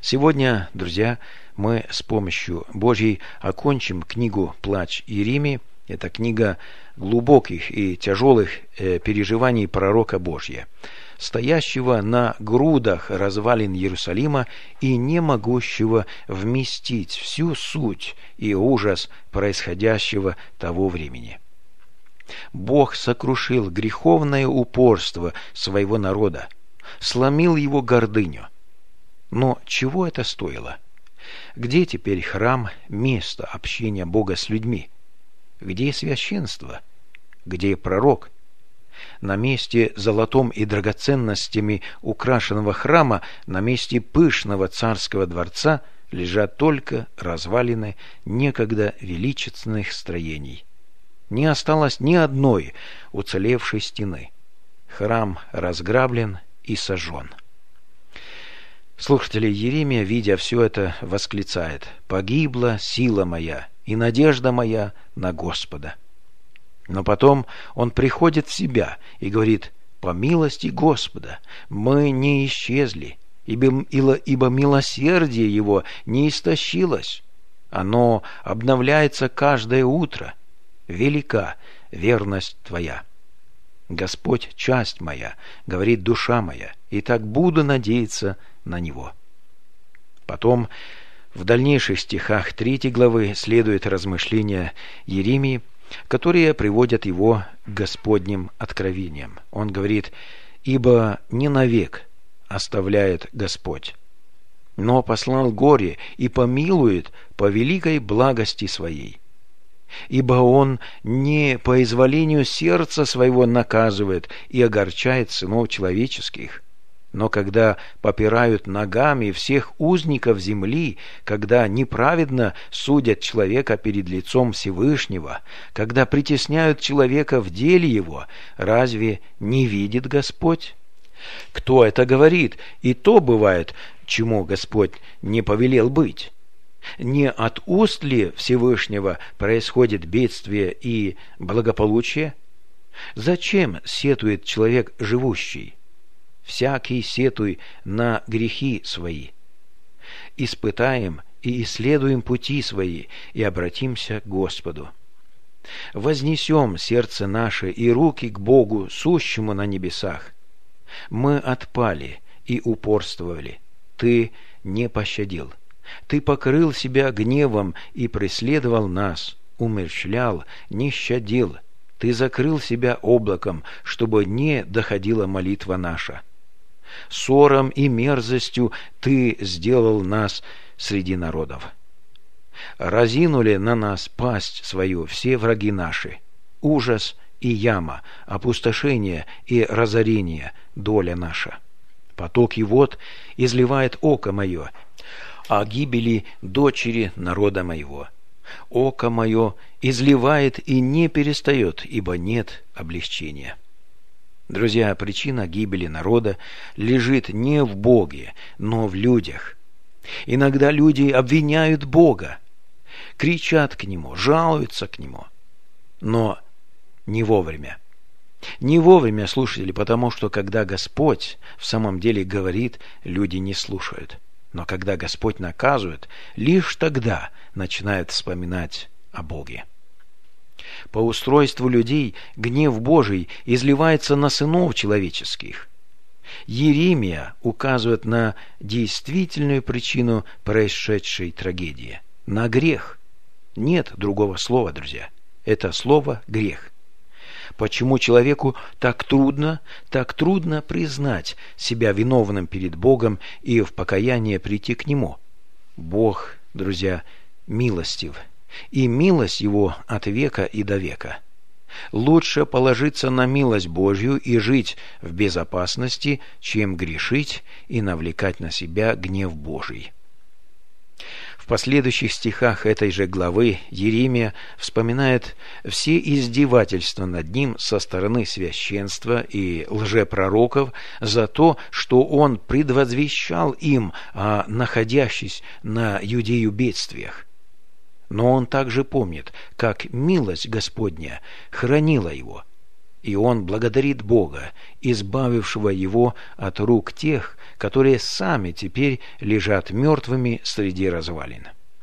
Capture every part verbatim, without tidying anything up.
Сегодня, друзья, мы с помощью Божьей окончим книгу «Плач Иеремии». Это книга глубоких и тяжелых э, переживаний пророка Божия, стоящего на грудах развалин Иерусалима и не могущего вместить всю суть и ужас происходящего того времени. Бог сокрушил греховное упорство своего народа, сломил его гордыню. Но чего это стоило? Где теперь храм, место общения Бога с людьми? Где священство? Где пророк? На месте золотом и драгоценностями украшенного храма, на месте пышного царского дворца лежат только развалины некогда величественных строений. Не осталось ни одной уцелевшей стены. Храм разграблен и сожжен. Слушатели, Иеремия, видя все это, восклицает: «Погибла сила моя и надежда моя на Господа». Но потом он приходит в себя и говорит: «По милости Господа мы не исчезли, ибо, ибо милосердие Его не истощилось. Оно обновляется каждое утро. Велика верность Твоя. Господь, часть моя, говорит душа моя, и так буду надеяться на Него». Потом в дальнейших стихах третьей главы следует размышления Иеремии, которые приводят его к Господним откровениям. Он говорит: «Ибо не навек оставляет Господь, но послал горе и помилует по великой благости Своей. Ибо Он не по изволению сердца своего наказывает и огорчает сынов человеческих, но когда попирают ногами всех узников земли, когда неправедно судят человека перед лицом Всевышнего, когда притесняют человека в деле его, разве не видит Господь? Кто это говорит? И то бывает, чему Господь не повелел быть. Не от уст ли Всевышнего происходит бедствие и благополучие? Зачем сетует человек живущий? Всякий сетуй на грехи свои. Испытаем и исследуем пути свои, и обратимся к Господу. Вознесем сердце наше и руки к Богу, сущему на небесах. Мы отпали и упорствовали. Ты не пощадил. Ты покрыл себя гневом и преследовал нас, умерщвлял, не щадил. Ты закрыл себя облаком, чтобы не доходила молитва наша. Ссором и мерзостью Ты сделал нас среди народов. Разинули на нас пасть свою все враги наши. Ужас и яма, опустошение и разорение доля наша. Потоки вод изливает око мое, о гибели дочери народа моего. Око мое изливает и не перестает, ибо нет облегчения». Друзья, причина гибели народа лежит не в Боге, но в людях. Иногда люди обвиняют Бога, кричат к Нему, жалуются к Нему, но не вовремя. Не вовремя, слушатели, потому что когда Господь в самом деле говорит, люди не слушают. Но когда Господь наказывает, лишь тогда начинают вспоминать о Боге. По устройству людей гнев Божий изливается на сынов человеческих. Иеремия указывает на действительную причину происшедшей трагедии. На грех. Нет другого слова, друзья. Это слово «грех». Почему человеку так трудно, так трудно признать себя виновным перед Богом и в покаяние прийти к Нему? Бог, друзья, милостив, и милость Его от века и до века. Лучше положиться на милость Божью и жить в безопасности, чем грешить и навлекать на себя гнев Божий. В последующих стихах этой же главы Иеремия вспоминает все издевательства над ним со стороны священства и лжепророков за то, что он предвозвещал им о находящихся на Юдею бедствиях. Но он также помнит, как милость Господня хранила его, И он благодарит Бога, избавившего его от рук тех, которые сами теперь лежат мертвыми среди развалин.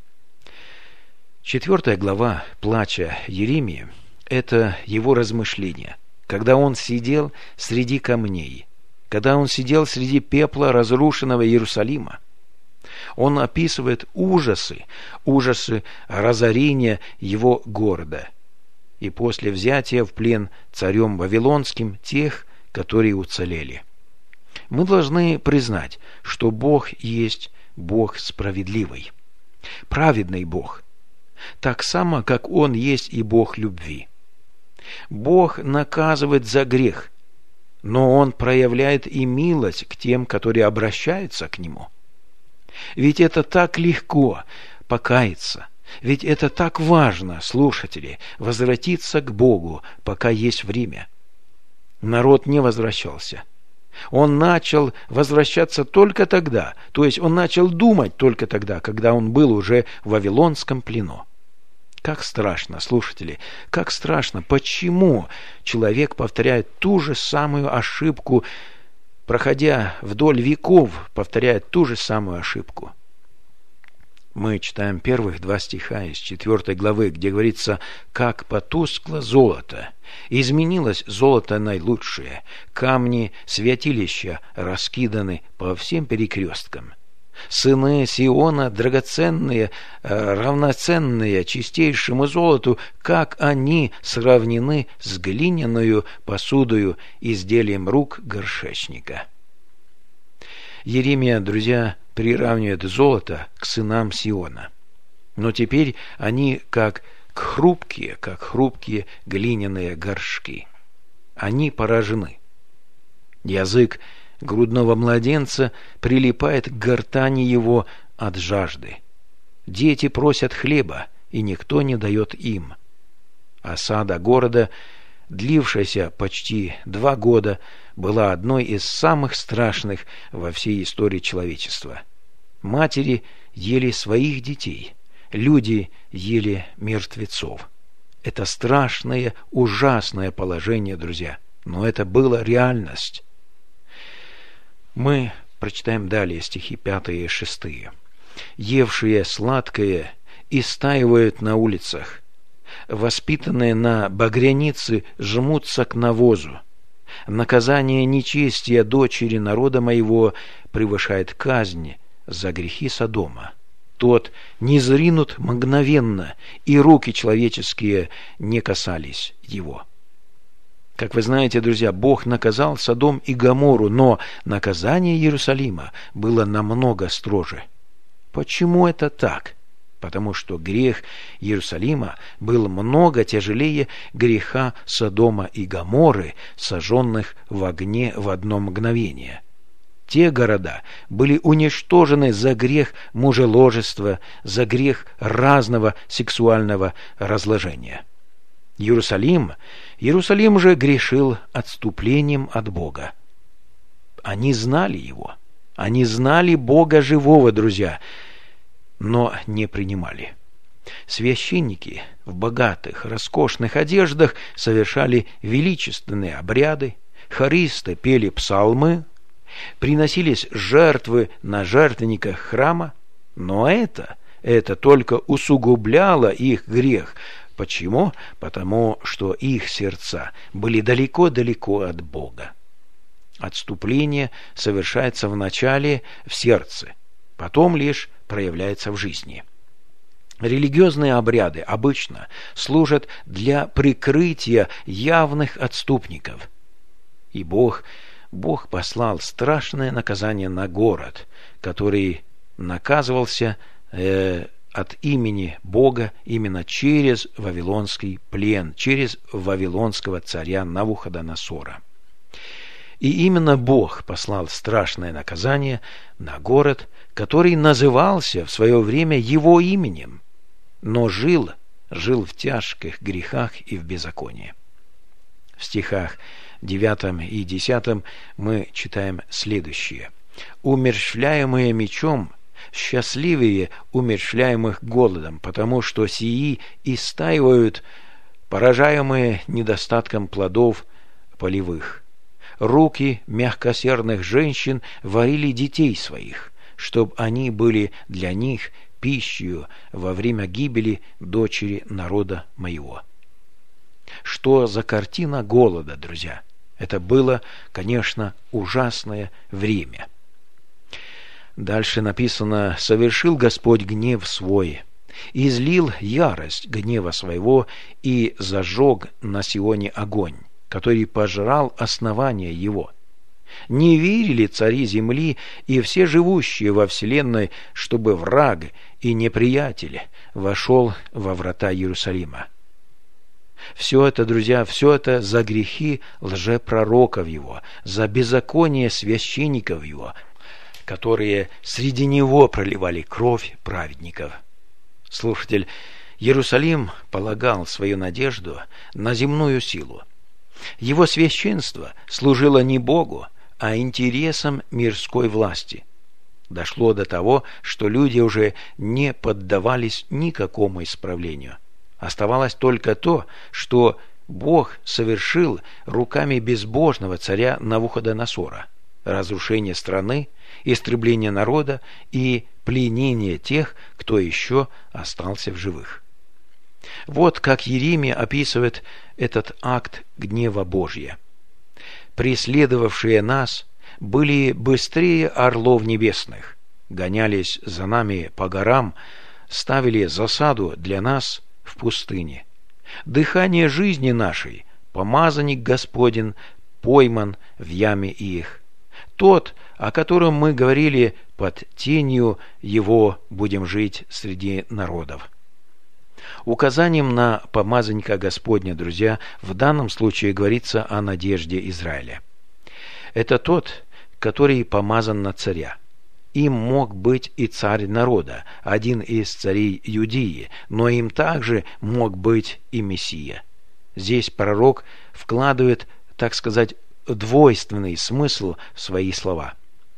Четвертая глава плача Иеремии – это его размышления, когда он сидел среди камней, когда он сидел среди пепла разрушенного Иерусалима. Он описывает ужасы, ужасы разорения его города и после взятия в плен царем Вавилонским тех, которые уцелели. Мы должны признать, что Бог есть Бог справедливый, праведный Бог, так само, как Он есть и Бог любви. Бог наказывает за грех, но Он проявляет и милость к тем, которые обращаются к Нему. Ведь это так легко покаяться, ведь это так важно, слушатели, возвратиться к Богу, пока есть время. Народ не возвращался. Он начал возвращаться только тогда, то есть он начал думать только тогда, когда он был уже в Вавилонском плену. Как страшно, слушатели, как страшно, почему человек повторяет ту же самую ошибку, проходя вдоль веков, повторяет ту же самую ошибку. Мы читаем первых два стиха из четвертой главы, где говорится: «Как потускло золото, изменилось золото наилучшее, камни святилища раскиданы по всем перекресткам. Сыны Сиона драгоценные, равноценные чистейшему золоту, как они сравнены с глиняною посудою, изделием рук горшечника». Иеремия, друзья, приравнивает золото к сынам Сиона. Но теперь они как хрупкие, как хрупкие глиняные горшки. Они поражены. Язык грудного младенца прилипает к гортани его от жажды. Дети просят хлеба, и никто не дает им. Осада города, длившаяся почти два года, была одной из самых страшных во всей истории человечества. Матери ели своих детей, люди ели мертвецов. Это страшное, ужасное положение, друзья, но это была реальность. Мы прочитаем далее стихи пятые и шестые. «Евшие сладкое истаивают на улицах, воспитанные на багрянице жмутся к навозу. Наказание нечестия дочери народа моего превышает казнь за грехи Содома. Тот не зринут мгновенно, и руки человеческие не касались его». Как вы знаете, друзья, Бог наказал Содом и Гоморру, но наказание Иерусалима было намного строже. Почему это так? Потому что грех Иерусалима был много тяжелее греха Содома и Гоморры, сожженных в огне в одно мгновение. Те города были уничтожены за грех мужеложества, за грех разного сексуального разложения. Иерусалим, Иерусалим же грешил отступлением от Бога. Они знали Его, они знали Бога живого, друзья, но не принимали. Священники в богатых, роскошных одеждах совершали величественные обряды, хористы пели псалмы, приносились жертвы на жертвенниках храма, но это, это только усугубляло их грех. Почему? Потому что их сердца были далеко-далеко от Бога. Отступление совершается вначале в сердце, потом лишь проявляется в жизни. Религиозные обряды обычно служат для прикрытия явных отступников. И Бог, Бог послал страшное наказание на город, который наказывался э, от имени Бога именно через вавилонский плен, через вавилонского царя Навуходоносора. И именно Бог послал страшное наказание на город, который назывался в свое время его именем, но жил, жил в тяжких грехах и в беззаконии. В стихах девятом и десятом мы читаем следующее. «Умерщвляемые мечом, счастливее умерщвляемых голодом, потому что сии истаивают, поражаемые недостатком плодов, полевых. Руки мягкосердных женщин варили детей своих, чтобы они были для них пищей во время гибели дочери народа моего. Что за картина голода, друзья? Это было, конечно, ужасное время. Дальше написано: «Совершил Господь гнев свой, и излил ярость гнева своего, и зажег на Сионе огонь, который пожрал основание его. Не верили цари земли и все живущие во вселенной, чтобы враг и неприятель вошел во врата Иерусалима». Все это, друзья, все это за грехи лжепророков его, за беззаконие священников его, которые среди него проливали кровь праведников. Слушатель, Иерусалим полагал свою надежду на земную силу. Его священство служило не Богу, а интересам мирской власти. Дошло до того, что люди уже не поддавались никакому исправлению. Оставалось только то, что Бог совершил руками безбожного царя Навуходоносора: разрушение страны, истребление народа и пленение тех, кто еще остался в живых. Вот как Иеремия описывает этот акт гнева Божия. «Преследовавшие нас были быстрее орлов небесных, гонялись за нами по горам, ставили засаду для нас в пустыне. Дыхание жизни нашей, помазанник Господень, пойман в яме их. Тот, о котором мы говорили, под тенью его будем жить среди народов». Указанием на помазанника Господня, друзья, в данном случае говорится о надежде Израиля. Это тот, который помазан на царя. Им мог быть и царь народа, один из царей Иудеи, но им также мог быть и Мессия. Здесь пророк вкладывает, так сказать, двойственный смысл в свои слова.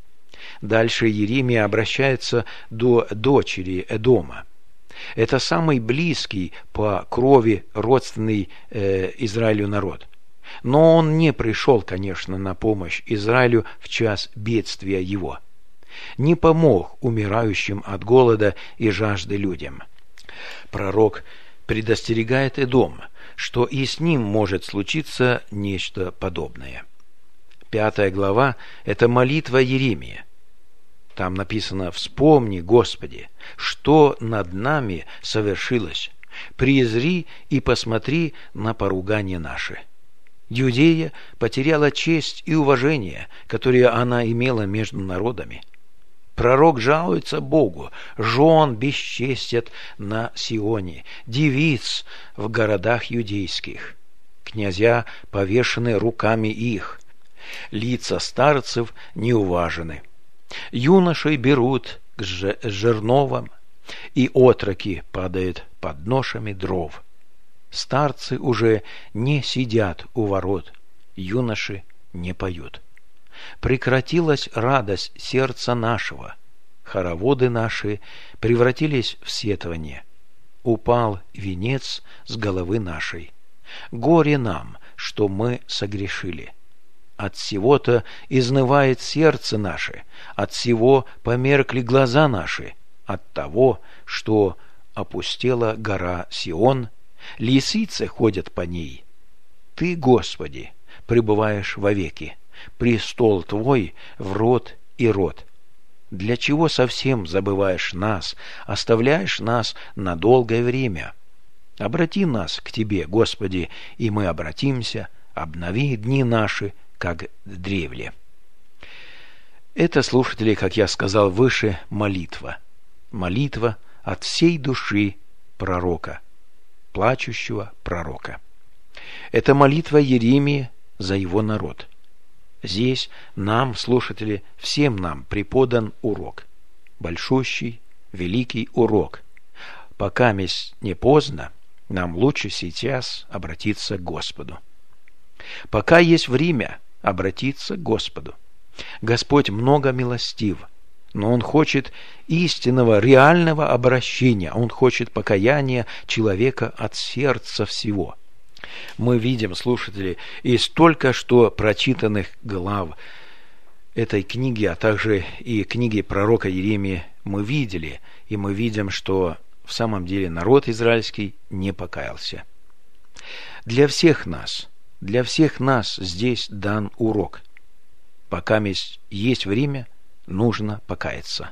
Дальше Иеремия обращается до дочери Эдома. Это самый близкий по крови родственный э, Израилю народ. Но он не пришел, конечно, на помощь Израилю в час бедствия его. Не помог умирающим от голода и жажды людям. Пророк предостерегает Эдом, что и с ним может случиться нечто подобное. Пятая глава – это молитва Иеремии. Там написано: «Вспомни, Господи, что над нами совершилось. Презри и посмотри на поругание наше». Иудея потеряла честь и уважение, которые она имела между народами. Пророк жалуется Богу: жен бесчестят на Сионе, девиц в городах иудейских. Князья повешены руками их, лица старцев неуважены. Юношей берут к жерновам, и отроки падают под ношами дров. Старцы уже не сидят у ворот, юноши не поют. Прекратилась радость сердца нашего, хороводы наши превратились в сетование. Упал венец с головы нашей. Горе нам, что мы согрешили. От всего-то изнывает сердце наше, от всего померкли глаза наши, от того, что опустела гора Сион, лисицы ходят по ней. Ты, Господи, пребываешь вовеки, престол Твой в род и род. Для чего совсем забываешь нас, оставляешь нас на долгое время? Обрати нас к Тебе, Господи, и мы обратимся, обнови дни наши, как древле. Это, слушатели, как я сказал выше, молитва. Молитва от всей души пророка, плачущего пророка. Это молитва Иеремии за его народ. Здесь нам, слушатели, всем нам преподан урок. Большущий, великий урок. Пока месть не поздно, нам лучше сейчас обратиться к Господу. Пока есть время обратиться к Господу. Господь много милостив, но Он хочет истинного, реального обращения. Он хочет покаяния человека от сердца всего. Мы видим, слушатели, из только что прочитанных глав этой книги, а также и книги пророка Иеремии, мы видели, и мы видим, что в самом деле народ израильский не покаялся. Для всех нас, для всех нас здесь дан урок. Пока есть время, нужно покаяться.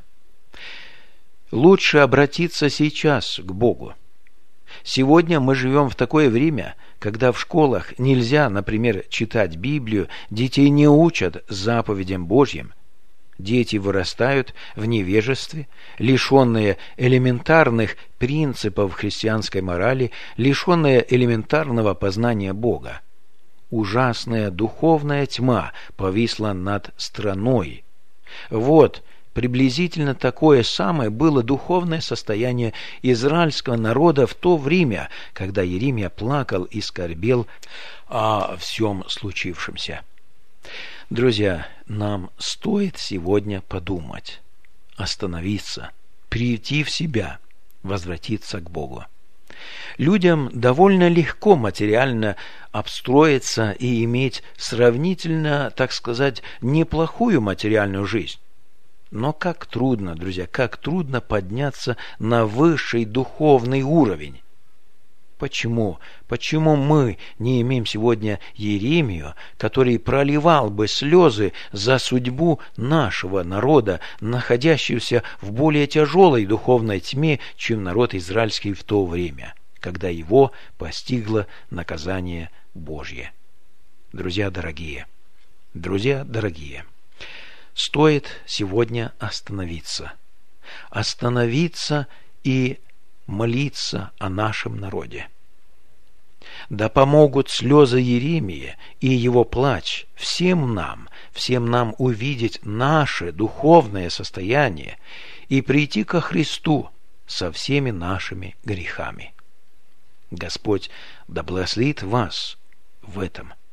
Лучше обратиться сейчас к Богу. Сегодня мы живем в такое время, когда в школах нельзя, например, читать Библию, детей не учат заповедям Божьим. Дети вырастают в невежестве, лишенные элементарных принципов христианской морали, лишенные элементарного познания Бога. Ужасная духовная тьма повисла над страной. Вот приблизительно такое самое было духовное состояние израильского народа в то время, когда Иеремия плакал и скорбел о всем случившемся. Друзья, нам стоит сегодня подумать, остановиться, прийти в себя, возвратиться к Богу. Людям довольно легко материально обстроиться и иметь сравнительно, так сказать, неплохую материальную жизнь. Но как трудно, друзья, как трудно подняться на высший духовный уровень. Почему? Почему мы не имеем сегодня Иеремию, который проливал бы слезы за судьбу нашего народа, находящегося в более тяжелой духовной тьме, чем народ израильский в то время, когда его постигло наказание Божье? Друзья дорогие, друзья дорогие, стоит сегодня остановиться. Остановиться и молиться о нашем народе. Да помогут слезы Иеремии и его плач всем нам, всем нам увидеть наше духовное состояние и прийти ко Христу со всеми нашими грехами. Господь да благословит вас в этом.